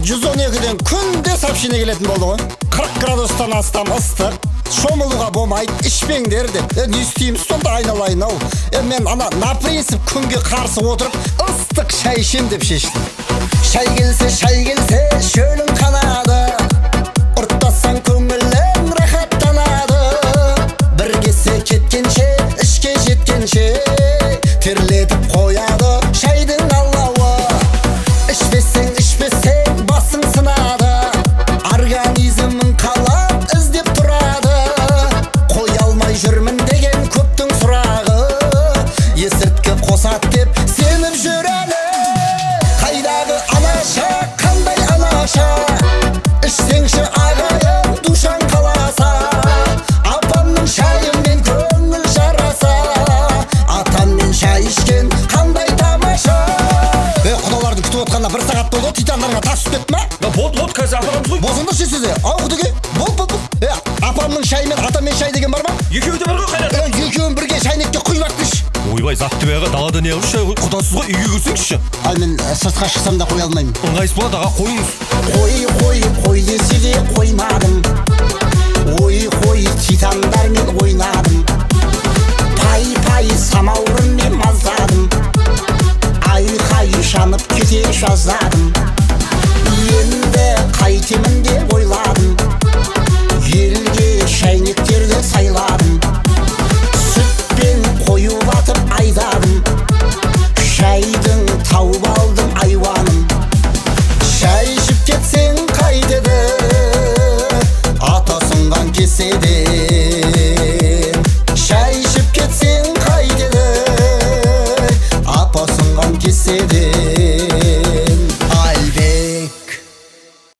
112-ден күнде сообщение келетін болды ғой. 40 градустан астам ыстық, шомылуға болмайды, ішпеңдер деп. Не істейміз сонда айналайын ау. Мен на принцип күнге қарсы отырып, ыстық шай ішем деп шештім. Шай келсе, шөлің қанады. Ұрттасаң көңілің рахаттанады. Бір кесе кеткенше, ішке жеткенше, терлетіп қояды шайдың алауы. Ішпесең, басың сынады. Организмің қалап іздеп тұрады. Қой алмай жүрмін деген көптің сұрағы. Есірткі қосат деп сеніп жүр әлі. Қайдағы анаша, қандай анаша? Ішсеңші ағайын душан қаласа. Апамның шайымен көңіл жараса. Атаммен шай ішкен қандай тамаша. Құдалардың күтіп отқанына 1 сағат болды. Титандарға тас түсіп кетті ма? Болды, қазір апарамыз ғой. Босыңдаршы сізде. Ау құдеге. Бол. Апамның шайы мен атаммен шай деген бар ма? Екеуі де бар ғой қайрат. Екеуін бірге шайнекке құйып ақтыш. Ойбай, затты бәға далада не қылыш шай ғой. Құдасыз ғой, үйге кірсеңізші. Мен сыртқа шықсам да қоя алмаймын. Ыңғайсыз болады, аға, қойыңыз. Қой десе де қоймадым. Ой, титандармен ойнадым. Пай самаурынмен маздадым. Айқай жанып кете жаздадым. Енді қайтемін деп ойладым. Елге шайнектерді сайладым.